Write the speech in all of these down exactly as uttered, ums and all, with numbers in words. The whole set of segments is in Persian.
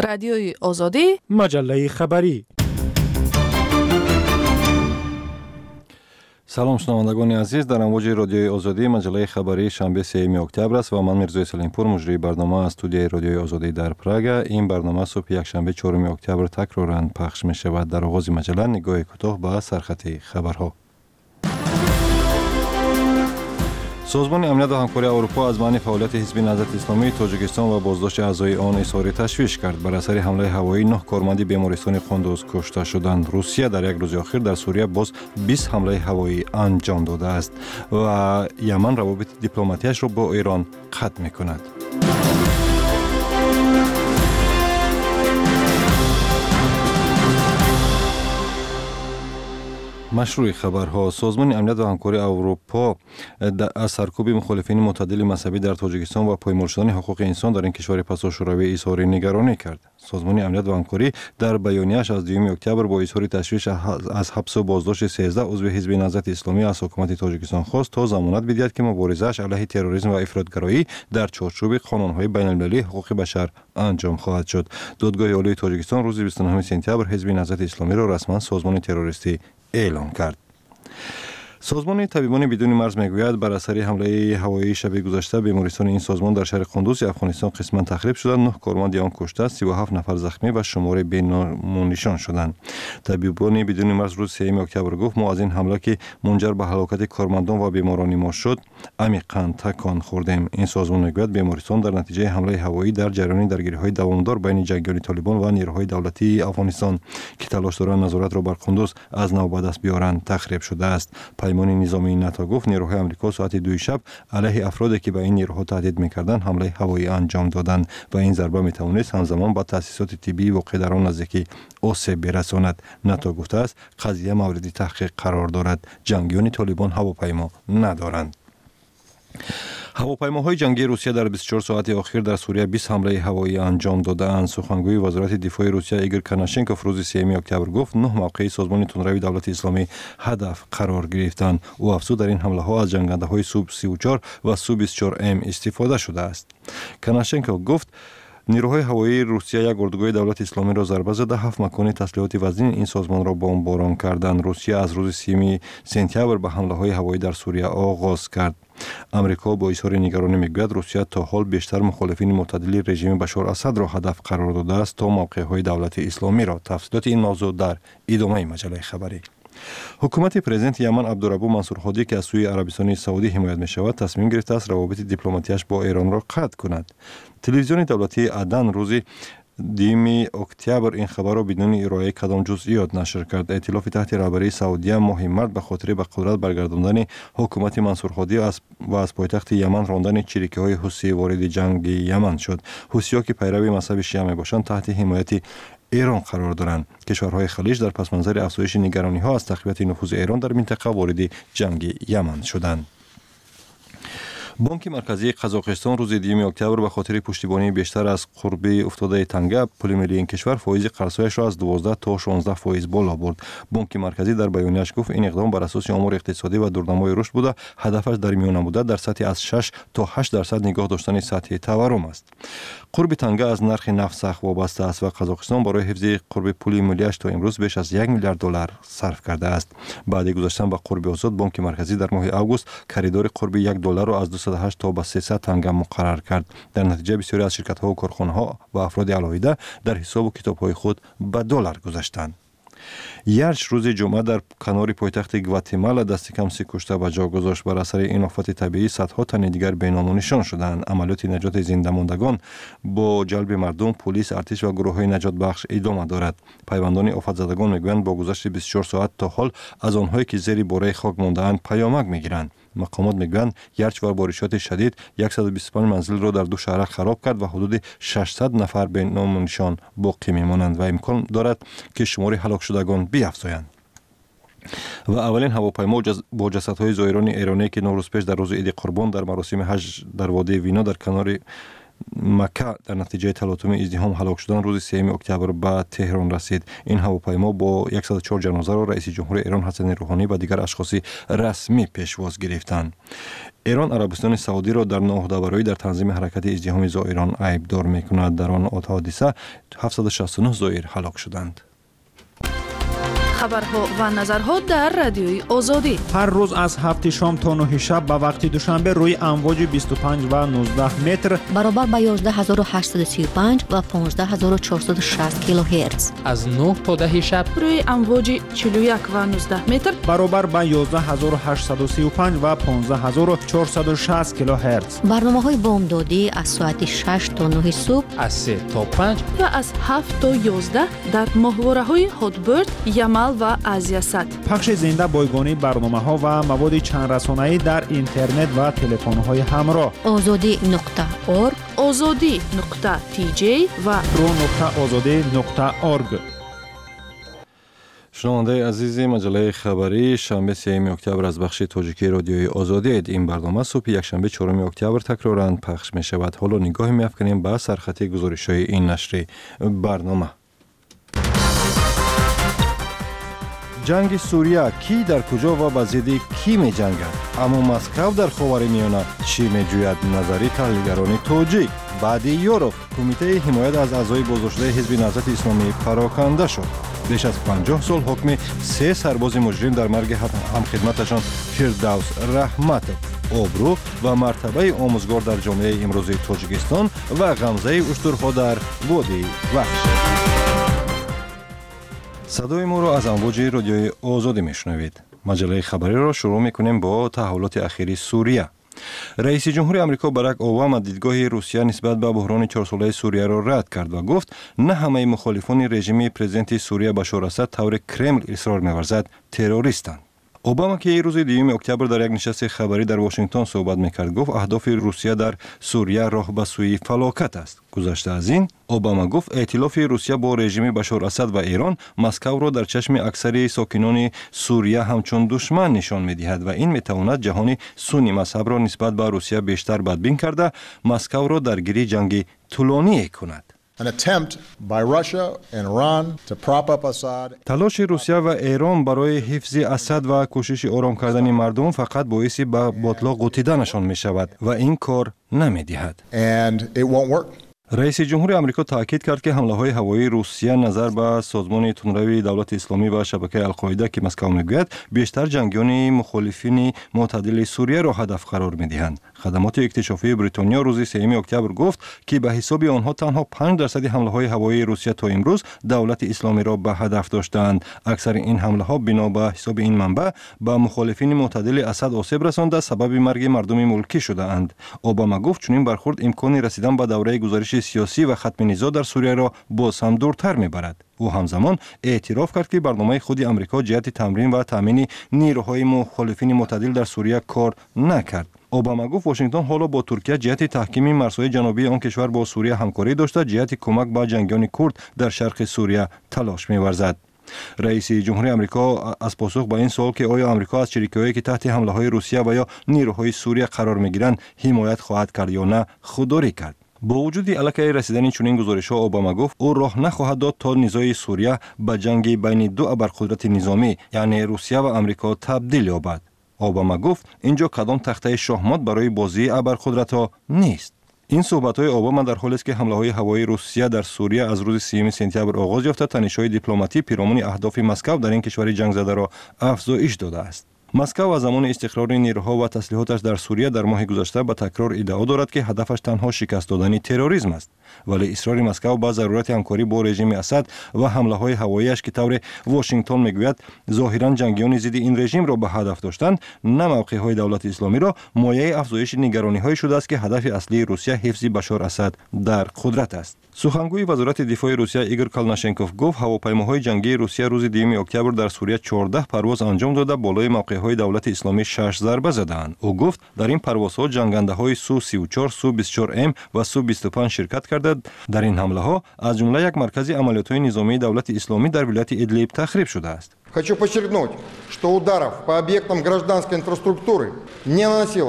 رادیوی آزادی، مجله خبری. سلام شنوندگان عزیز، در امواج رادیوی آزادی مجله خبری شنبه سوم اکتبر است و من میرزا سلیمپور مجری برنامه از استودیوی رادیوی آزادی در پراگ. این برنامه صبح یک شنبه چهارم اکتبر تکرارا پخش می شود. در آغاز مجله نگاه کوتاه به سرخط خبرها. سازمان امنیت و همکاری اروپا از معنی فعالیت حزب نهضت اسلامی تاجیکستان و بازداشت اعضای آن اظهار تشویش کرد. بر اثر حمله هوایی نه کارمند بیمارستان قندوز کشته شدند. روسیه در یک روز اخیر در سوریه باز بیست حمله هوایی انجام داده است و یمن روابط دیپلماتیش را با ایران قطع می‌کند. مشروع خبرها. سازمان امنیت و همکاری اروپا از سرکوب مخالفین معتدل مذهبی در تاجیکستان و پایمال شدن حقوق انسان در این کشور پسا شوروی اظهار نگرانی کرد. سازمان امنیت و همکاری در بیانیه‌اش از دوم اکتبر با اظهار تشویش از حبس و بازداشت سیزده عضو حزب نهضت اسلامی از حکومت تاجیکستان خواست تا ضمانت بدهد که مبارزه‌اش علیه تروریسم و افراطگرایی در چارچوب قانون‌های بین‌المللی حقوق بشر انجام خواهد شد. دادگاه عالی تاجیکستان روز بیست و نهم سپتامبر حزب نهضت اسلامی را رسما سازمان تروریستی اعلام کرد. سازمان طبیبان بدون مرز میگوید بر اثر حمله هوایی شب گذشته بیمارستان این سازمان در شهر قندوز افغانستان قسما تخریب شده، نه کارمند آن کشته، سی و هفت نفر زخمی و شمار بی نام و نشان شدند. طبیبان بدون مرز روز سوم اکتبر گفت ما از این حمله که منجر به هلاکت کارمندان و بیماران ما شد عمیقاً تکان خوردیم. این سازمان میگوید بیمارستان در نتیجه حمله هوایی در جریان درگیری‌های دوامدار بین جنگیان طالبان و نیروهای دولتی افغانستان که تلاش دارند نظارت را بر قندوز از نو به دست بیارند تخریب شده است. پیمان نظامی ناتو گفت نیروهای آمریکا ساعت دو شب علیه افرادی که به این نیروها تهدید می‌کردند حمله هوایی انجام دادند و این ضربه می‌توانست همزمان با تأسیسات طبی واقع در آن نزدیکی آسیب برساند. ناتو گفته است قضیه مورد تحقیق قرار دارد. جنگیان طالبان هواپیما ندارند. هواپیماهای جنگی روسیه در بیست و چهار ساعت اخیر در سوریه بیست حمله هوایی انجام داده‌اند. سخنگوی وزارت دفاع روسیه ایگور کناشنکوف روز سوم اکتبر گفت نه موقع سازمان تندروی دولت اسلامی هدف قرار گرفتند. او افزود در این حمله ها از جنگنده‌های سو سی و چهار و سو بیست و چهار ام استفاده شده است. کناشنکوف گفت نیروهای هوایی روسیه یک اردوگاه دولت اسلامی را ضربه زده، هفت مکان تسلیحات وزین این سازمان را بمباران کردند. روسیه از روز سوم سپتامبر به حمله های هوایی در سوریه آغاز کرد. امریکا با اظهار نگرانی میگوید روسیه تا حال بیشتر مخالفین معتدل رژیم بشار اسد را هدف قرار داده است تا موقع‌های دولت اسلامی را. تفصیلات این موضوع در ادامه مجله خبری. حکومت پرزیدنت یمن عبدالربو منصور هادی که از سوی عربستان سعودی حمایت می شود تصمیم گرفته است روابط دیپلماتیش با ایران را قطع کند. تلویزیون دولتی عدن روز دوم اکتبر این خبر را بدون ارائه کدام جزئیات نشر کرد. ائتلاف تحت رهبری سعودیه ماه مارس به خاطر به قدرت برگرداندن حکومت منصور هادی و از پایتخت یمن راندن چریکی‌های حوثی وارد جنگ یمن شد. حوثی‌ها که پیرو مذهب شیعه میباشند تحت حمایت ایران قرار دارند. کشورهای خلیج در پس منظر افزایش نگرانی‌ها از تقویت نفوذ ایران در منطقه وارد جنگ یمن شدند. بانک مرکزی قزاقستان روز دوم اکتبر به خاطر پشتیبانی بیشتر از قرب افتاده تنگه پول ملی این کشور فایز قرض‌هایش را از دوازده تا شانزده فایز بالا برد. بانک مرکزی در بیانیه‌اش گفت این اقدام بر اساس آمار اقتصادی و دورنمای رشد بوده، هدفش در میان مدت در سطح از شش تا هشت درصد نگاه داشتن سطح تورم است. قرب تنگه از نرخ نفت سخت وابسته است و قزاقستان برای حفظ قرب پول ملی‌اش تا امروز بیش از یک میلیارد دلار صرف کرده است. بعد گذشتن به قرب آزاد بانک مرکزی در ماه آگوست خریدار قرب یک دلار را از دویست و هشت تا به سیصد تنگه مقرر کرد. در نتیجه بسیاری از شرکت‌ها و کارخانه‌ها و افراد علاوه در حساب و کتاب‌های خود به دلار گذاشتند. یارش روز جمعه در کنار پایتخت گواتمالا دست کم سی کشته به جا گذاشت. بر اثر این آفت طبیعی صدها تن دیگر بینام و نشان شدند. عملیات نجات زنده ماندگان با جلب مردم، پلیس، ارتش و گروه‌های نجات بخش ادامه دارد. پیوندان آفت زدگان میگویند با گذشت بیست و چهار ساعت تا حال از آنهایی که زیر باره خاک مانده‌اند پیامک میگیرند. مقامات میگویند یارش و بارشات شدید صد و بیست و پنج منزل را در دو شهر خراب کرد و حدود ششصد نفر به نام و نشان باقی میمانند و امکان دارد که شمار هلاک شدگان بیفزایند. و اولین هواپیما با جسدهای زائران ایرانی که نوروز پیش در روز عید قربان در مراسم حج در وادی وینا در کنار مکه در نتیجه تلاطم ازدحام هلاک شدن روز سوم اکتبر به تهران رسید. این هواپیما با صد و چهار جنازه را رئیس جمهور ایران حسن روحانی و دیگر اشخاص رسمی پیشواز گرفتند. ایران عربستان سعودی را در ناهمداوری در تنظیم حرکت ازدحام زائران عیبدار می‌کند. در آن حادثه هفتصد و شصت و نه زائر هلاک شدند. خبرها و نظرها در رادیوی آزادی هر روز از هفت شام تا نه شب به وقت دوشنبه روی امواج بیست و پنج و نوزده متر برابر با یازده هزار و هشتصد و سی و پنج و پانزده هزار و چهارصد و شصت کیلوهرتز از نه تا ده شب روی امواج چهل و یک و نوزده متر برابر با یازده هزار و هشتصد و سی و پنج و پانزده هزار و چهارصد و شصت کیلوهرتز. برنامه‌های بامدادی از ساعت شش تا نه صبح، از سه تا پنج و از هفت تا یازده در ماهواره‌های هاتبرد، یمل و آزیاست. پخش زنده بایگانی برنامه‌ها و مواد چند رسانه‌ای در اینترنت و تلفن‌های همراه. آزادی نقطه اورگ، آزادی نقطه تی جی و رو نقطه آزادی نقطه اورگ. شنونده عزیز مجله خبری، شنبه سوم اکتبر از بخش تاجیکی رادیوی آزادی. این برنامه صبح یکشنبه چهارم اکتبر تکرارا پخش می شود. حالا نگاهی می‌افکنیم به سرخط گزارش‌های این نشر برنامه. جنگ سوریه کی در کجا و به ضد کی می جنگد؟ اما مسکو در خاورمیانه چی می جوید؟ نظری تحلیلگران تاجیک. بعد یوروف کمیته حمایت از اعضای بازداشته حزب نهضت اسلامی پراکنده شد. بیش از پنجاه سال حکم سه سرباز مجرم در مرگ همخدمتشان فردوس رحمتov، آبرو و مرتبه آموزگار در جامعه امروزی تاجیکستان و غمزه اشترها در وادی وحش. صدای ما را از امواج رادیوی آزادی میشنوید. مجله خبری را شروع میکنیم با تحولات اخیری سوریه. رئیس جمهور آمریکا باراک اوباما دیدگاه روسیه نسبت به بحران چهار ساله سوریه را رد کرد و گفت نه همه مخالفان رژیم پرزیدنت سوریه بشار اسد طور کرمل اصرار می‌ورزد تروریستند. اوباما که روز دوم اکتبر در یک نشست خبری در واشنگتن صحبت میکرد گفت اهداف روسیه در سوریه راه به سوی فلاکت است. گذشته از این اوباما گفت ائتلاف روسیه با رژیم بشار اسد و ایران مسکو را در چشم اکثر ساکنان سوریه همچون دشمن نشان میدهد و این میتواند جهان سنی مذهب را نسبت به روسیه بیشتر بدبین کرده مسکو را درگیری جنگی طولانی کند. An attempt by Russia and Iran to prop up Assad. تلاش روسیه و ایران برای حفظ اسد و کوشش آرام کردن مردم فقط باعث به باطلاق قوتیدنشان می شود و این کار نمی دهد. And it won't work. رئیس جمهور آمریکا تاکید کرد که حمله های هوایی روسیه نظر به سازمان تندروی دولت اسلامی و شبکه القاعده که مسکو میگوید بیشتر جنگیان مخالفین معتدل سوریه را هدف قرار میدهند. خدمات اکتشافی بریتانیا روز سوم اکتبر گفت که به حساب آنها تنها پنج درصد حمله های هوایی روسیه تا امروز دولت اسلامی را به هدف داشتند. اکثر این حمله ها بنا به حساب این منبع به مخالفین معتدل اسد آسیب رسانده سبب مرگ مردم ملکی شده اند. اوباما گفت چنین برخورد امکان رسیدن به دوره گزارش سیاسی و ختم نزاع در سوریه را باز هم دورتر میبرد. او همزمان اعتراف کرد که برنامه خود آمریکا جهت تمرین و تامین نیروهای مخالفین معتدل در سوریه کار نکرد. اوباما گفت واشنگتن حالا با ترکیه جهت تحکیم مرزهای جنوبی آن کشور با سوریه همکاری داشته جهت کمک به جنگیان کرد در شرق سوریه تلاش می‌ورزد. رئیس جمهور آمریکا از پاسخ به این سوال که آیا آمریکا از شریکایی که تحت حمله های روسیه و یا نیروهای سوریه قرار می‌گیرند حمایت خواهد کرد یا نه خودداری کرد. با وجود الکی رسیدن چنین گزارش‌ها اوباما گفت او راه نخواهد داد تا نزاع سوریه به جنگ بین دو ابرقدرت نظامی یعنی روسیه و آمریکا تبدیل یابد. اوباما گفت اینجا کدام تخته شахمات برای بازی ابرقدرت‌ها نیست. این صحبت‌های اوباما در حالی است که حمله‌های هوایی روسیه در سوریه از روز سوم سپتامبر آغاز یافته تنش‌های دیپلماتی پیرامون اهداف مسکو در این کشور جنگ زده را افزایش داده است. مسکو از زمان استقرار نیروها و تسلیحاتش در سوریه در ماه گذشته به تکرار ادعا دارد که هدفش تنها شکست دادن تروریسم است، ولی اصرار مسکو به ضرورت همکاری با رژیم اسد و حمله‌های هوایی‌اش که طور واشنگتن میگوید ظاهراً جنگیان ضد این رژیم را به هدف داشتند، نه موقع‌های دولت اسلامی را مایه افزایش نگرانی‌های شده است که هدف اصلی روسیه حفظ بشار اسد در قدرت است. سخنگوی وزارت دفاع روسیه ایگور کالناشنکوف گفت هواپیماهای جنگی روسیه روز دوم اکتبر در سوریه چهارده پرواز انجام داده بالای موقع‌های دولت اسلامی شش ضربه زدند. او گفت در این پروازها جنگنده‌های سو سی و چهار، سو بیست و چهار ام و سو بیست و پنج شرکت کرده. در این حمله‌ها از جمله یک مرکز عملیات‌های نظامی دولت اسلامی در ولایت ادلیب تخریب شده است. Хочу подчеркнуть, что ударов по объектам гражданской инфраструктуры не наносилось.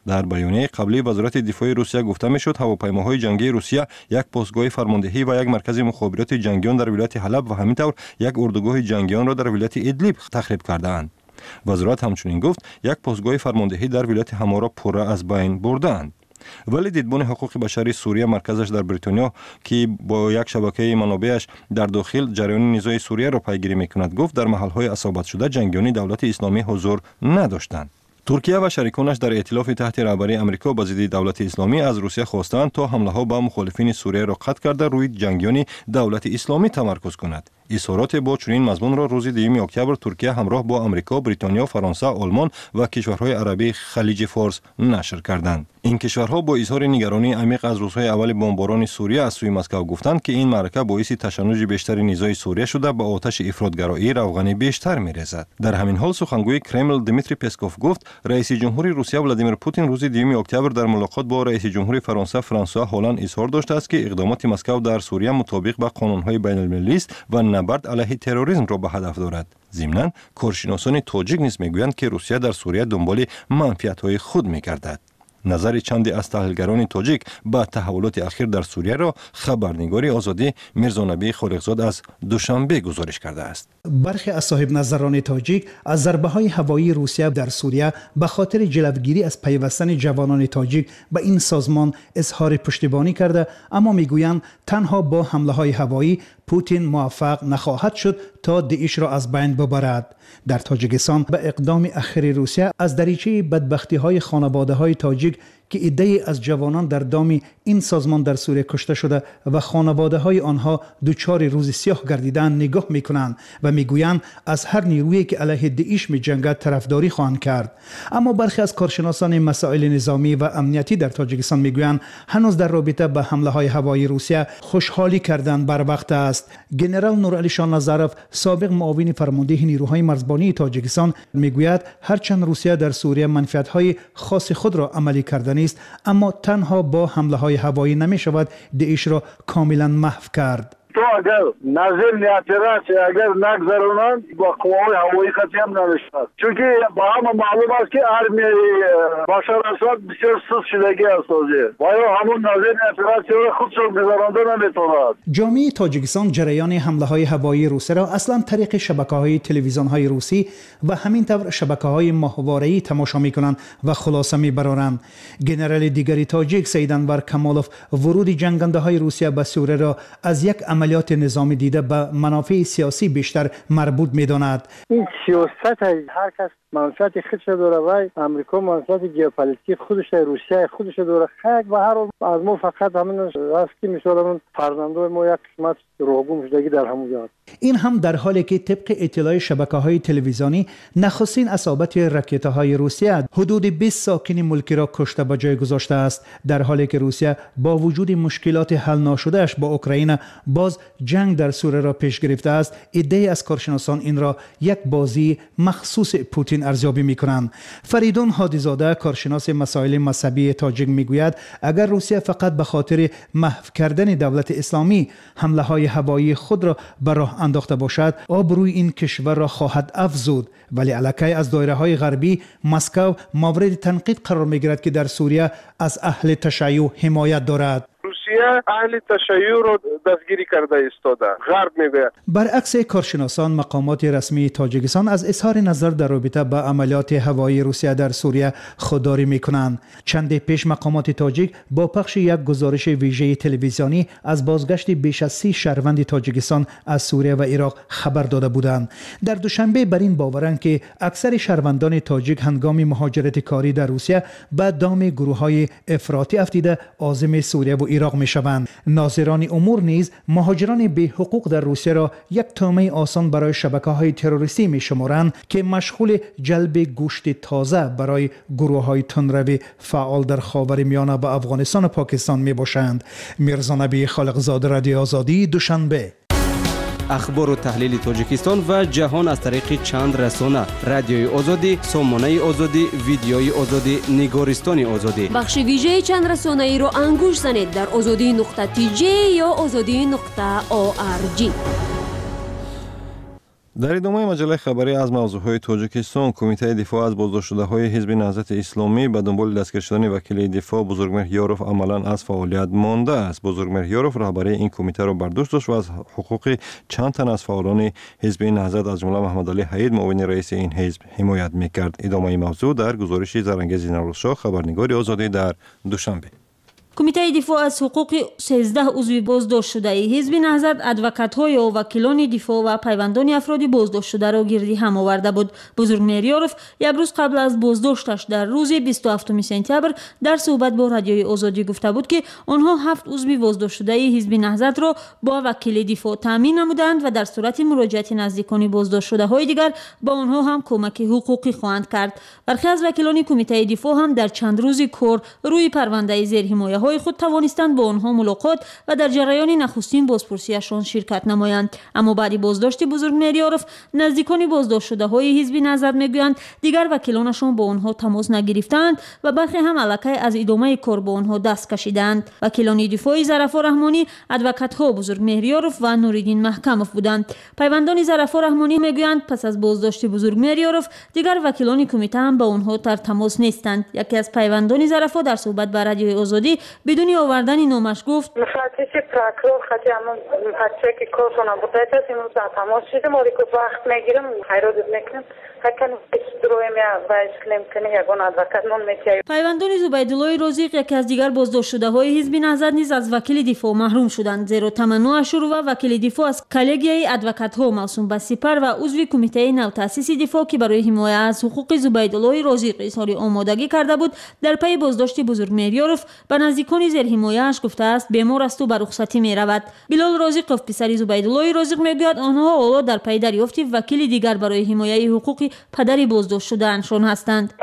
در بیانیه قبلی وزارت دفاع روسیه گفته میشد هواپیماهای جنگی روسیه یک پستگاه فرماندهی و یک مرکز مخابرات جنگیان در ولایت حلب و همینطور یک اردوگاه جنگیان را در ولایت ادلیب تخریب کردند. وزارت همچنین گفت یک پستگاه فرماندهی در ولایت همارا پوره از بین بردند. ولی دیدبان حقوق بشری سوریه مرکزش در بریتانیا که با یک شبکه منابعش در داخل جریان نزاع سوریه را پیگیری میکند گفت در محلهای اصابت شده جنگیان دولت اسلامی حضور نداشتند. ترکیه و شریکانش در ائتلاف تحت رهبری آمریکا با ضد دولت اسلامی از روسیه خواستند تا حمله‌ها به مخالفین سوریه را قطع کرده روی جنگیان دولت اسلامی تمرکز کند. اظهارات با چنین مضمون را روز دوم اکتبر ترکیه همراه با آمریکا، بریتانیا، فرانسه، آلمان و کشورهای عربی خلیج فارس نشر کردند. این کشورها با اظهار نگرانی عمیق از روزهای اول بمباران سوریه از سوی مسکو گفتند که این معرکه باعث تشنج بیشتر نزاع سوریه شده به آتش افراطگرایی روغن بیشتر می‌ریزد. در همین حال سخنگوی کرمل دمیتری پسکوف گفت رئیس جمهوری روسیه ولادیمیر پوتین روز دوم اکتبر در ملاقات با رئیس جمهوری فرانسه فرانسوا هولند اظهار داشته است که اقدامات مسکو در سوریه مطابق با قانون‌های بین‌المللی است و نبرد علیه تروریسم را به هدف دارد. ضمناً کارشناسان تاجیک نیز میگویند که روسیه در سوریه دنبال منفعت‌های خود می‌گردد. نظر چندی از تحلیلگران تاجیک به تحولات اخیر در سوریه را خبرنگاری آزادی میرزانبی خالقزاد از دوشنبه گزارش کرده است. برخی از صاحب نظران تاجیک از ضربه‌های هوایی روسیه در سوریه به خاطر جلوگیری از پیوستن جوانان تاجیک به این سازمان اظهار پشتیبانی کرده، اما میگویند تنها با حمله‌های هوایی پوتین موفق نخواهد شد تا داعش را از بین ببرد. در تاجیکستان به اقدام اخیر روسیه از دریچه بدبختی‌های خانواده‌های تاجیک که عده‌ای از جوانان در دام این سازمان در سوریه کشته شده و خانواده‌های آنها دچار روز سیاه گردیدن نگاه می‌کنند و می‌گویند از هر نیرویی که علیه داعش می‌جنگد طرفداری خواهند کرد. اما برخی از کارشناسان مسائل نظامی و امنیتی در تاجیکستان می‌گویند هنوز در رابطه با حمله‌های هوایی روسیه خوشحالی کردن بر وقت است. ژنرال نورعلی شاه نظرف سابق معاون فرمانده نیروهای مرزبانی تاجیکستان می‌گوید هرچند روسیه در سوریه منفعت‌های خاص خود را عملی کرده است، اما تنها با حمله‌های هوایی نمی‌شود داعش را کاملا محو کرد. تو اگر نظر اعتراض اگر نگذارونند با قوای هوایی خطی هم نمیشود، چون که با همه معلوم است که ارمیای بشار اسد بسیار سست شدگی است و همون نظر اعتراض را خودشون گذارانده نمیتواند. جامعه تاجیکستان جریان حمله‌های هوایی روسی را اصلا طریق شبکه‌های تلویزیون‌های روسی و همینطور شبکه‌های ماهواره‌ای تماشا می‌کنند و خلاصه می‌برند. ژنرال دیگری تاجیک سید انور کمالوف ورود جنگنده‌های روسیه به سوریه را از یک عملیات نظامی دیده به منافع سیاسی بیشتر مربوط می‌داند. این سیاست هر کس منفعت خودش داره و امریکا منفعت ژئوپلیتیک خودش، روسیه خودش داره. خیلی و هر از ما فقط همین است که مثلا فرزندای ما یک قسمت روگم شدگی در همون جهت. این هم در حالی که طبق اطلاع شبکه‌های تلویزیونی نخستین اصابت راکت‌های روسیه حدود بیست ساکن ملکی را کشته به جای گذاشته است، در حالی که روسیه با وجود مشکلات حل ناشده‌اش با اوکراین باز جنگ در سوریه را پیش گرفته است. عده‌ای از کارشناسان این را یک بازی مخصوص پوتین ارزیابی می‌کنند. فریدون هادیزاده کارشناس مسائل مذهبی تاجیک می‌گوید اگر روسیه فقط به خاطر محو کردن دولت اسلامی حمله‌های هوایی خود را به راه انداخته باشد، آبروی این کشور را خواهد افزود، ولی علاکه از دایره‌های غربی مسکو مورد تنقید قرار می‌گیرد که در سوریه از اهل تشیع حمایت دارد. روسیه اهل تشیع رو دستگیری کرده ایستاده، غرب میگه. برعکس کارشناسان، مقامات رسمی تاجیکستان از اظهار نظر در رابطه با عملیات هوایی روسیه در سوریه خودداری میکنند. چند پیش مقامات تاجیک با پخش یک گزارش ویژه تلویزیونی از بازگشت بیش از سی شهروند تاجیکستان از سوریه و عراق خبر داده بودند. در دوشنبه بر این باورند که اکثر شهروندان تاجیک هنگام مهاجرت کاری در روسیه به دام گروه‌های افراطی افتیده عازم سوریه و عراق میشوند. ناظران امور نیز مهاجران بی حقوق در روسیه را یک طعمه آسان برای شبکه‌های تروریستی میشمارند که مشغول جلب گوشت تازه برای گروه‌های تندرو فعال در خاورمیانه و افغانستان و پاکستان میباشند. میرزانبی خالقزاد، رادیو آزادی، دوشنبه. اخبار و تحلیل تاجیکستان و جهان از طریق چند رسانه: رادیوی آزادی، سامانه آزادی، ویدیوی آزادی، نگارستان آزادی. بخش ویژه چند رسانه ای رو انگوش زنید در آزادی نقطه تی جی یا آزادی نقطه او آر جی. در ادامه مجله خبری از موضوعهای تاجیکستان، کمیته دفاع از بازداشت‌شده‌های حزب نهضت اسلامی به دنبال دستگیر شدن وکیل دفاع بزرگمهر یاروف عملاً از فعالیت مانده است. بزرگمهر یاروف رهبری این کمیته را بر دوش داشت و از حقوق چند تن از فعالان حزب نهضت از جمله محمد علی حید معاون رئیس این حزب حمایت می‌کرد. ادامه موضوع در گزارش زرنگیز نوروزشاه خبرنگار آزادی در دوشنبه. کمیته دفاع از حقوق سیزده عضو بازداشت شده حزب نهضت ادوکات‌ها یا وکیلان دفاع و پیوندان افراد بازداشت شده را گردی هم آورده بود. بزرگمهر یاروف یک روز قبل از بازداشتش در روز بیست و هفتم سپتامبر در صحبت با رادیوی آزادی گفته بود که آنها هفت عضو بازداشت شده حزب نهضت را با وکیل دفاع تامین نمودند و در صورت مراجعت نزدیکان بازداشت شده های دیگر با آنها هم کمک حقوقی خواهند کرد. برخی از وکیلان کمیته دفاع هم در چند روز کار روی پرونده زیر حمایت های خود توانستند با آنها ملاقات و در جریان نخستین بازپرسیشان شرکت نمایند. اما بعد بازداشت بزرگمهر یاروف نزدیکان بازداشت شده های حزب نهضت میگویند دیگر وکیلانشان با آنها تماس نگرفتند و برخی هم الکی از ادامه کار با آنها دست کشیدند. وکیلان دفاع ظرفا رحمانی ادوکات‌ها بزرگمهر یاروف و نوریدین محکموف بودند. پیوندان ظرفا رحمانی میگویند پس از بازداشت بزرگمهر یاروف دیگر وکیلان کمیته هم با آنها در تماس نیستند. یکی از پیوندان ظرفا در صحبت با رادیوی آزادی بدون آوردن نامش گفت مفتش پراکرور خاطی همون بچه که کارشون بوده است امروز تماس شده ما که وقت میگیرم حیرت میکنم هکن استرویم یا واسلم کنه یگان ادوکات نون میتیای. پیوندان زبیدالله رازق یکی از دیگر بازداشت شده های حزب نهضت نیز از وکیل دفاع محروم شدند، زیرا تمنا شروع و وکیل دفاع از کلگیای ادوکات ها موسوم به سپر و عضو کمیته نو تاسیس دفاع که برای حمایت از حقوق زبیدالله رازق اظهار آمادگی کرده بود در پی بازداشت بزرگمهر یاروف به نزدیکان زیر حمایتش گفته است بیمار است و به رخصتی می رود. بلال رازقوف پسر زبیدالله رازق میگوید آنها حالا در پی دریافت وکیل دیگر برای حمایت حقوق پدر بازداشت شده انشان هستند.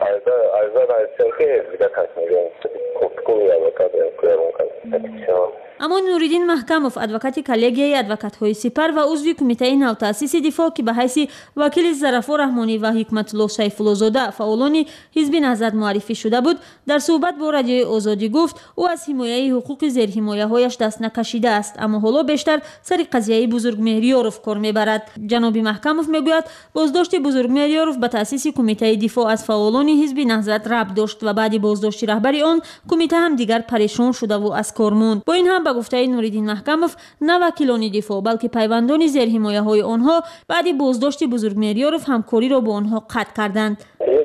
اما نوریدین محکموف ادوکات کلگیای ادوکات‌های سپر و عضو کمیته نو تاسیس دفاع که به حیث وکیل ظرفا رحمانی و حکمت الله سیف‌الله زاده فعالان حزب نهضت معرفی شده بود در صحبت با رادیوی آزادی گفت او از حمایت حقوق زیر حمایت‌هایش دست نکشیده است اما حالا بیشتر سر قضیه بزرگمهر یاروف کار میبرد. جناب محکموف میگوید بازداشت بزرگمهر یاروف به تاسیس کمیته دفاع از فعالان حزب نهضت ربط داشت و بعد بازداشت رهبر آن کمیته هم دیگر پریشان شده و از کار ماند. با این هم به گفته نوریدین محکموف نه وکیلان دفاع بلکه پیوندان زیر حمایت های آنها بعد بازداشت بزرگمهر یاروف همکاری را با آنها قطع کردند.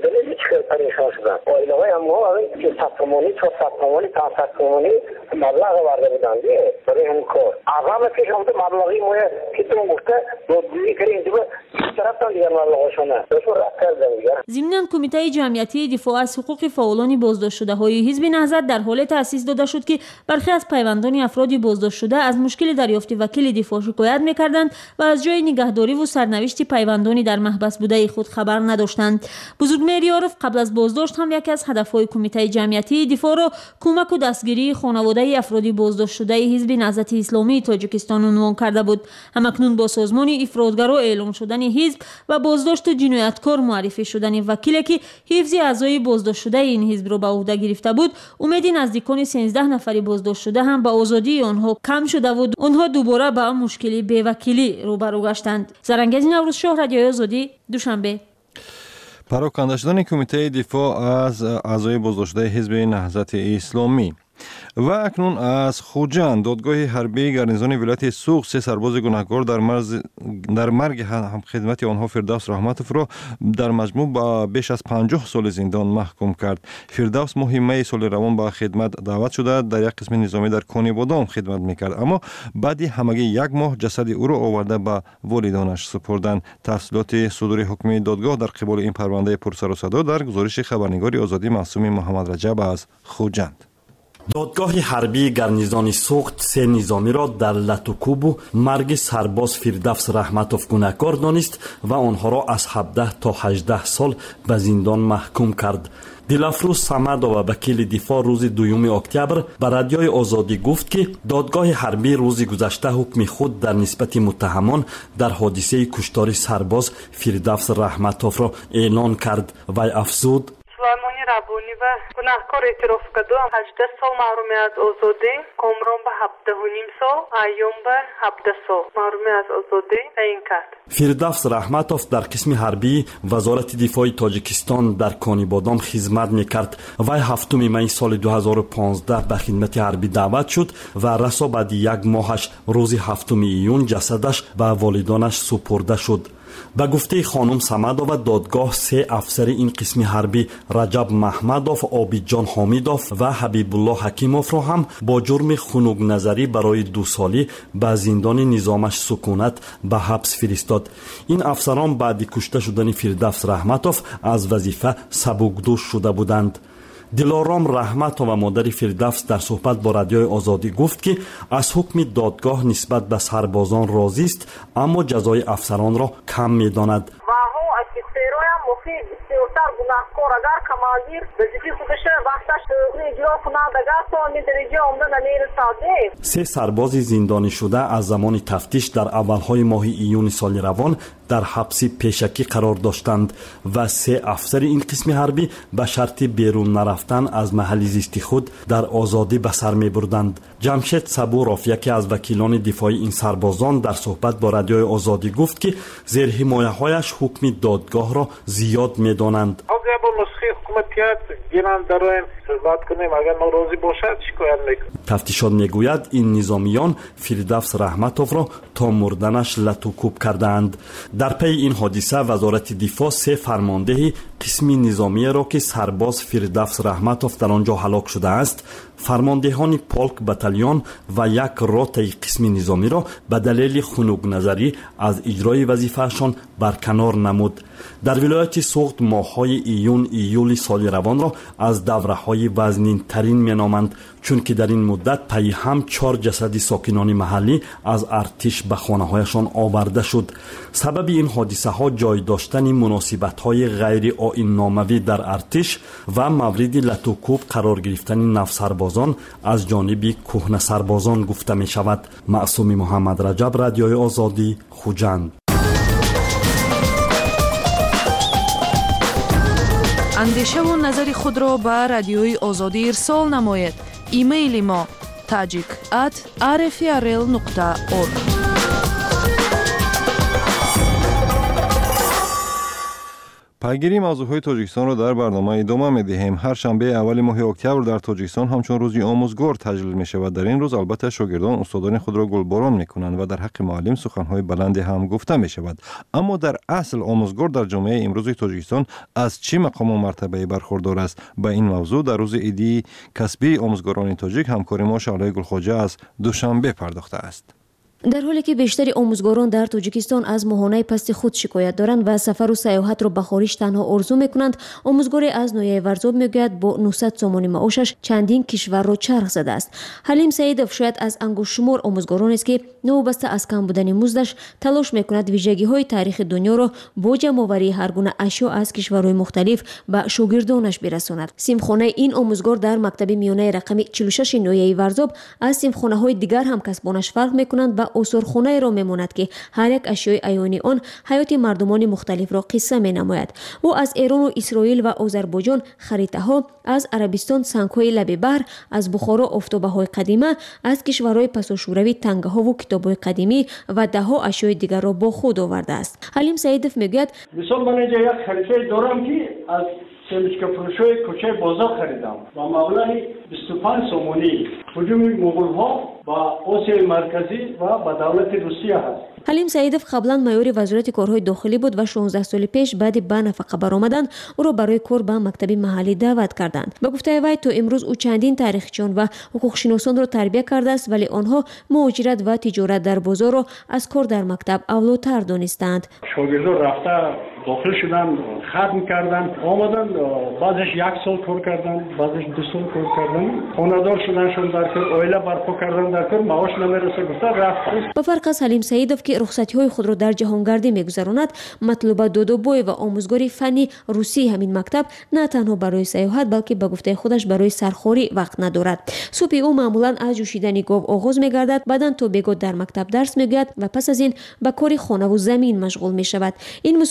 پریشان شدن. آیل‌های ما که ساختمانی تا ساختمانی تا ساختمانی مبلغ آورده بودند برای همین کار. اول پیش آمده مبلغی ما که تو گفته دادگویی کردیم دیگه طرفتان دیگر مبلغشون نه. داشت رفت کردن دیگر. ضمناً کمیته جمعیتی دفاع از حقوق فعالان بازداشت شده های حزب نهضت در حال تأسیس داده شد که برخی از پیوندان افراد بازداشت شده از مشکل دریافت وکیل دفاع شکایت می‌کردند و از جای نگهداری و سرنوشت پیوندانی در محبس بوده خود خبر نداشتند. بزرگمهر یاروف قبل از بازداشت هم یکی از هدف‌های کمیته جمعیتی دفاع را کمک و دستگیری خانواده افراد بازداشت شده حزب نهضت اسلامی تاجیکستان عنوان کرده بود. همکنون با سازمان افرادگرا اعلام شدن حزب و بازداشت جنایتکار معرفی شدن وکیلی که حفظ اعضای بازداشت شده این حزب را به عهده گرفته بود، امید نزدیکان سیزده نفر بازداشت شده هم به آزادی آنها کم شده و آنها دوباره با مشکل بی‌وکیلی روبرو گشتند. زرنگیز نوروزشاه رادیوی آزادی دوشنبه. پراکنده شدن کمیته دفاع از اعضای بازداشت شده حزب نهضت اسلامی. و اکنون از خوجند دادگاه حربی گارنیزون ولایت سوق سه سرباز گناهکار در مرز در مرگ هم خدمت آنها فردوس رحمتوف را در مجموع با بیش از پنجاه سال زندان محکوم کرد. فردوس ماه می سال روان به خدمت دعوت شده در یک قسم نظامی در کانی بادام خدمت میکرد اما بعد همگی یک ماه جسد او را آورده به والدانش سپردند. تفصیلات صدور حکم دادگاه در قبال این پرونده پرسر و صدا در گزارش خبرنگار آزادی معصوم محمد رجب از خوجند. دادگاه حربی گارنیزون سوخت سه نظامی را در لطوکوب و مرگ سرباز فردوس رحمتوف گناهکار دانست و آنها را از هفده تا هجده سال به زندان محکوم کرد. دلافروز صمد و وکیل دفاع روز دوم اکتبر به رادیوی آزادی گفت که دادگاه حربی روز گذشته حکم خود در نسبت متهمان در حادثه کشتار سرباز فردوس رحمتوف را اعلان کرد و افزود: سلیمانی مهربونی و گناهکار اعتراف کردم. هجده سال محرومی از آزادی، کامران به هفده و نیم سال، ایوم به هفده سال محرومی از آزادی تعیین کرد. فردوس رحمتوف در قسم حربی وزارت دفاع تاجیکستان در کانیبادام خدمت میکرد. وی هفتم می سال دو هزار و پانزده به خدمت حربی دعوت شد و رسا بعد یک ماهش روز هفتم ایون جسدش به والدانش سپرده شد. به گفته خانم سمدوف دادگاه سه افسر این قسم حربی رجب محمدوف، عابدجان حامیدوف و حبیب الله حکیموف را هم با جرم خنک نظری برای دو سالی به زندان نظامش سکونت به حبس فرستاد. این افسران بعد کشته شدن فردوس رحمتوف از وظیفه سبکدوش شده بودند. دلارام رحمتوف و مادر فردوس در صحبت با رادیوی آزادی گفت که از حکم دادگاه نسبت به سربازان راضی است، اما جزای افسران را کم می‌داند. بسیارتر گناهکار اگر کمالگیر وظیفه خودش وقتش اجرا کنند اگر تا این درجه آمده نمیرساده. سه سرباز زندانی شده از زمان تفتیش در اولهای ماه ایون سال روان در حبس پیشکی قرار داشتند و سه افسر این قسم حربی به شرط بیرون نرفتن از محل زیست خود در آزادی به سر می بردند. جمشید صبوروف، یکی از وکیلان دفاعی این سربازان، در صحبت با رادیوی آزادی گفت که زیر حمایه هایش حکم دادگاه را زیاد می دانند. تفتیشات میگوید این نظامیان فردوس رحمتوف را تا مردنش لطوکوب کردند. در پی این حادثه وزارت دفاع سه فرمانده قسم نظامی را که سرباز فردوس رحمتوف در آنجا هلاک شده است، فرماندهان پولک بتالیون و یک روته قسم نظامی را به دلیل خنک نظری از اجرای وظیفهشان برکنار نمود. در ولایت سوخت ماه‌های ایون ایولی سال روان را از دوره‌های وزنین ترین مینامند، چون که در این مدت پی هم چهار جسد ساکنان محلی از ارتش به خانه‌هایشان آورده شد. سبب این حادثه ها جای داشتن مناسبت‌های غیر آیین ناموی در ارتش و مورد لطوکوب قرار گرفتن نفسربازان از جانب کهنه سربازان گفته می شود. معصوم محمد رجب، رادیوی آزادی، خوجند. اندیشه و نظر خود را به رادیوی آزادی ارسال نماید. ایمیل ما تاجیک ات آر اف ار ال نقطه اورگ. پیگیری موضوعهای تاجیکستان را در برنامه ادامه می‌دهیم. هر شنبه اول ماه اکتبر در تاجیکستان همچون روزی آموزگار تجلیل می‌شود. در این روز البته شاگردان استادان خود را گلباران می‌کنند و در حق معلم سخن‌های بلند هم گفته می‌شود. اما در اصل آموزگار در جامعه امروزی تاجیکستان از چه مقام و مرتبه برخوردار است؟ به این موضوع در روز عیدی کسبی آموزگاران تاجیک همکار ما شعله گلخواجه از دوشنبه پرداخته است. در حالی که بیشتری آموزگاران در تاجیکستان از ماهانه پست خود شکایت دارند و سفر و سیاحت را به خارج تنها آرزو میکنند، آموزگاری از نویه ورزاب میگوید با نهصد سومانی معاشش چندین کشور را چرخ زده است. حلیم سعیدوف شاید از انگشت شمار آموزگاران است که نوبسته از کم بودن مزدش تلاش میکند ویژگی های تاریخ دنیا را با جمع‌آوری هر گونه اشیا از کشورهای مختلف به شاگردانش برساند. سیمخانه این آموزگار در مکتب میانه رقم چهل و شش نویه ورزاب از سیمخانه های دیگر هم کسبانش فرق میکنند و اصورخانه را میماند که هر یک اشیای عیانی آن حیات مردمان مختلف را قصه می نماید. او از ایران و اسرائیل و آذربایجان خریطه ها، از عربستان سنگ‌های لب بحر، از بخارا آفتابه های قدیمه، از کشورهای پس و شوروی تنگه ها و کتاب‌های قدیمی و ده ها اشیای دیگر را با خود آورده است. حلیم سعیدوف میگوید مثلا من اینجا یک خریطه دارم که از سمچکه فروشای کوچه بازار خریدم و مبلغ بیست و پنج سومانی. هجوم مغول‌ها با آسیای مرکزی و با دولت روسیه هست. حلیم سعیدوف قبلا مایور وزارت کارهای داخلی بود و شانزده سال پیش بعد به نفقه برآمدن او را برای کار به مکتب محلی دعوت کردند. به گفته وی تا امروز او چندین تاریخچیان و حقوق شناسان را تربیت کرده است، ولی آنها مهاجرت و تجارت در بازار را از کار در مکتب اولاتر دانستند. شاگردان رفته داخل شدن، ختم کردن، آمدن، بعضش یک سال کار کردن، بعضش دو سال کار کردن، خانه‌دار شدن، شون در کار، عائله برپا کردن در کار، معاش نمیرسه، گفته رفت. با فرق از حلیم سعیدوف که رخصتی‌های خود را در جهانگردی می‌گذراند، مطلوب دودوبوی و آموزگاری فنی روسی همین مکتب نه تنها برای سیاحت بلکه به گفته خودش برای سرخوری وقت ندارد. صبح او معمولاً از جوشیدن گاو آغاز می‌گردد، بعداً تا بیگاه در مکتب درس می‌گوید و پس از این به کار خانه و زمین مشغول می‌شود. این مصاحبه ما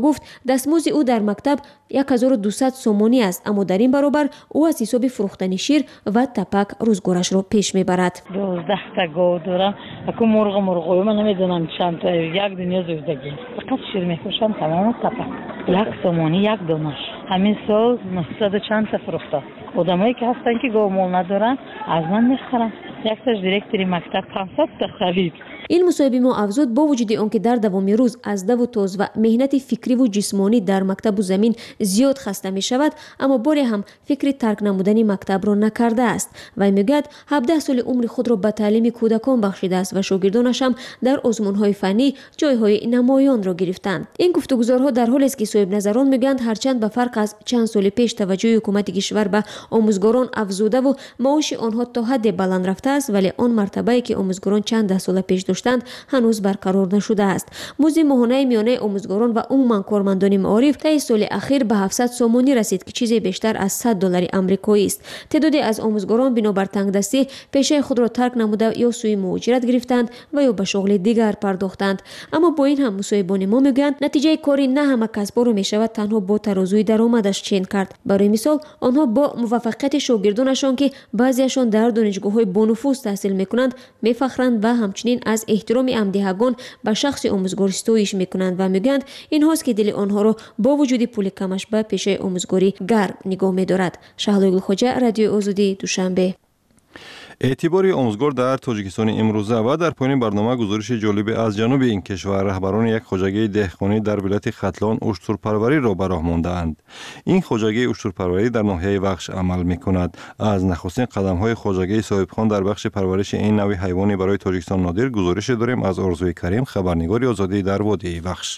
گفت دستمزد او در مکتب هزار و دویست سومانی است، اما در این برابر او از حساب فروختن شیر و تپک روزگارش را پیش میبرد. دوازده تا گاو دارم. اکو مرغ مرغ من نمیدونم چند تا، یک دنیا زودگی. فقط شیر میفروشم، تمام تپک. یک سومانی یک دونش. همین سال نهصد چند تا فروختم. آدمایی که هستن که گاو مول ندارن از من میخرن. یک تاش دیرکتری مکتب پانصد تا خرید. این مصاحبه ما افزود با وجود آنکه در دوامین روز از دو و توز و مهنت فکری و جسمانی در مکتب و زمین زیاد خسته می شود، اما باری هم فکر ترک نمودن مکتب را نکرده است و میگوید هفده سال عمر خود را به تعلیم کودکان بخشیده است و شاگردانش هم در آزمون‌های فنی جایهای نمایان را گرفتند. این گفتگوزارها در حالی است که صاحب نظران میگویند هرچند به فرق از چند سال پیش توجه حکومت کشور به آموزگاران افزوده و معاش آنها تا حد بلند رفته است، ولی آن مرتبه‌ای که آموزگاران چند ده سال پیش داشتند هنوز برقرار نشده است. مزد ماهانه میانه آموزگاران و عموما کارمندان معارف طی سال اخیر به هفتصد سومانی رسید که چیزی بیشتر از صد دلار آمریکایی است. تعدادی از آموزگاران بنابر تنگدستی پیشه خود را ترک نموده یا سوی مهاجرت گرفتند و یا به شغل دیگر پرداختند. اما با این هم مصاحبان ما میگویند نتیجه کاری نه همه کسب‌ها رو میشود تنها با ترازوی درآمدش چین کرد. برای مثال آنها با موفقیت شاگردانشان که بعضیشان در دانشگاه‌های بانفوذ تحصیل میکنند میفخرند و همچنین از احترام همدیگان به شخص آموزگار ستایش میکنند و میگویند این هاست که دل آنها را با وجود پول کمش به پیشه آموزگاری گرم نگاه می‌دارد. شهلا گلخوجه، رادیو آزادی، دوشنبه. اعتباری آموزگار در تاجیکستان امروزه و در پایان برنامه گزارش جالب از جنوب این کشور رهبران یک خواجگی دهقانی در ولایت ختلان اشترپروری را به راه ماندند. این خواجگی اشترپروری در ناحیه وخش عمل می‌کند. از نخستین قدم‌های خواجگی صاحبخان در بخش پرورش این نوع حیوانی برای تاجیکستان نادر گزارش داریم از آرزوی کریم، خبرنگار آزادی در وادی وخش.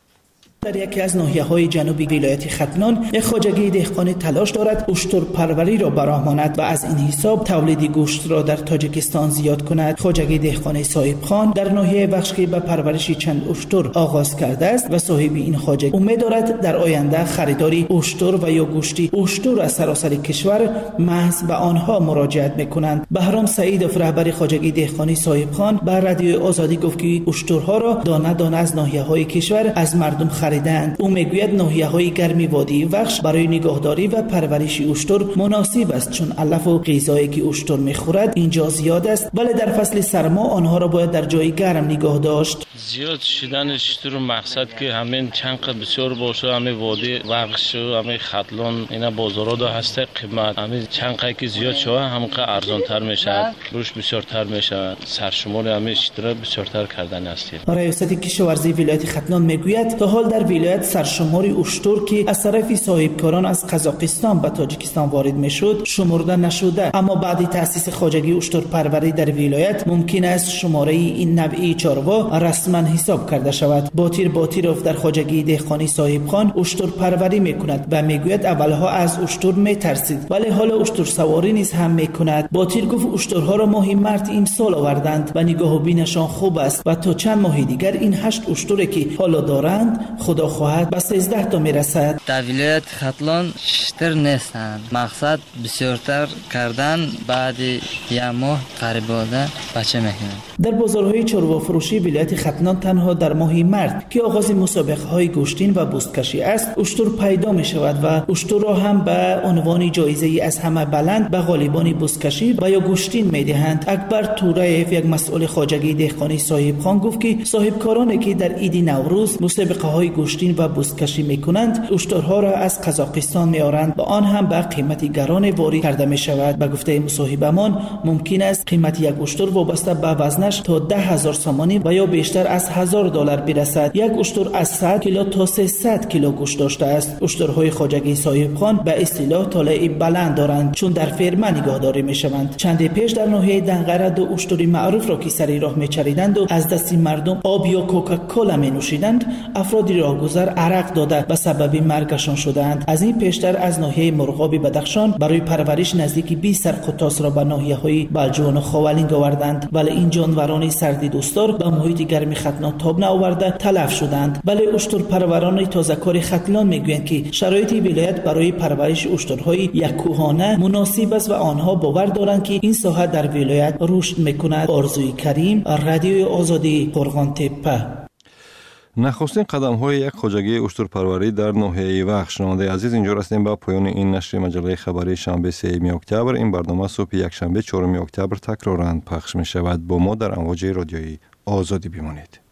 در یکی از ناحیه‌های جنوبی ولایت ختلان یک خواجگی دهقانی تلاش دارد اشترپروری را براه ماند و از این حساب تولید گوشت را در تاجیکستان زیاد کند. خواجگی دهقانی صاحبخان در ناحیه وخش که به پرورش چند اشتر آغاز کرده است و صاحب این خواجگی امید دارد در آینده خریداری اشتر و یا گوشتی اشتر از سراسر کشور محض به آنها مراجعت می‌کنند. بهرام سعیدوف رهبر خواجگی دهقانی صاحبخان به رادیو آزادی گفت که اشترها را دانه دانه از ناحیه‌های کشور از مردم خرید. او میگوید ناحیه‌های گرمی وادی وخش برای نگهداری و پرورش اشتر مناسب است، چون علف و غذایی که اشتر میخورد اینجا زیاد است، ولی در فصل سرما آنها را باید در جای گرم نگاه داشت. زیاد شدن اشتر مقصد که همین چند قد بسیار باشه، همین وادی وخش و همین ختلان اینا بازارا دا هست قیمت همین چند قد که زیاد شوه همونقدر ارزان تر میشه، روش بسیارتر میشه، سرشمار همین اشتر بسیارتر کردن است. ریاست کشاورزی ولایت ختلان میگوید تا حال در ولایت سرشماری اشتر که از طرف صاحبکاران از قزاقستان به تاجیکستان وارد میشد شمرده نشده، اما بعد تأسیس خواجگی اشتر پروری در ولایت ممکن است شماره این نوعی چاروا رسما حساب کرده شود. باتیر باتیروف در خواجگی دهقانی صاحبخان اشتر پروری میکند و میگوید اولها از اشتر میترسید ولی حالا اشتر سواری نیز هم میکند. باتیر گفت اشترها را ماهی مارس امسال آوردند و نگاه و بینشان خوب است و تا چند ماه دیگر این هشت اشتری که حالا دارند خدا خواهد به سیزده تا میرسد. در ولایت ختلان شتر نیستند، مقصد بسیارتر کردن بعد یک ماه قریباده بچه میکنند. در بازارهای چاروا فروشی ولایت ختلان تنها در ماه مارس که آغاز مسابقه های گوشتین و بوستکشی است اشتر پیدا می شود و اشتر را هم به عنوان جایزه ای از همه بلند به غالبان بوستکشی و یا گوشتین می دهند. اکبر تورایف یک مسئول خواجگی دهقانی صاحبخان گفت که صاحبکارانی که در عید نوروز مسابقه های گوشتین و بوستکشی میکنند اشترها را از قزاقستان میارند و آن هم به قیمتی گران وارد کرده می شود. به گفته مصاحبمان ممکن است قیمت یک اشتر وابسته به وزنش تا ده هزار سامانی و یا بیشتر از هزار دلار برسد. یک اشتر از صد کیلو تا سیصد کیلو گوشت داشته است. اشترهای خواجگی صاحبخان به اصطلاح طالع بلند دارند چون در فرمه نگهداری میشوند. چند پیش در ناحیه دنقره دو اشتری معروف را که سر راه میچریدند و از دست مردم آب یا کوکاکولا می نوشیدند افرادی راهگذر عرق داده به سبب مرگشان شدند. از این پیشتر از ناحیه مرغاب بدخشان برای پرورش نزدیک بیست سر قطاس را به ناحیه‌های بلجوان و خاولینگ آوردند، ولی این جانوران سردی دوستار به محیط گرم ختلان تاب نآورده تلف شدند. ولی اشتر پروران تازه‌کار ختلان میگویند که شرایط ولایت برای پرورش اشترهای یکوهانه مناسب است و آنها باور دارند که این ساحه در ولایت رشد میکند. آرزوی کریم، رادیو آزادی، قرغان تپه. نخستین قدم های یک خواجگی اشترپروری در ناحیه وخش. شنونده عزیز، اینجا رسیدیم به پایان این نشر مجله خبری شنبه سوم اکتبر. این برنامه صبح یک شنبه چهارم اکتبر تکرارا پخش می شود. با ما در امواج رادیویی آزادی بمانید.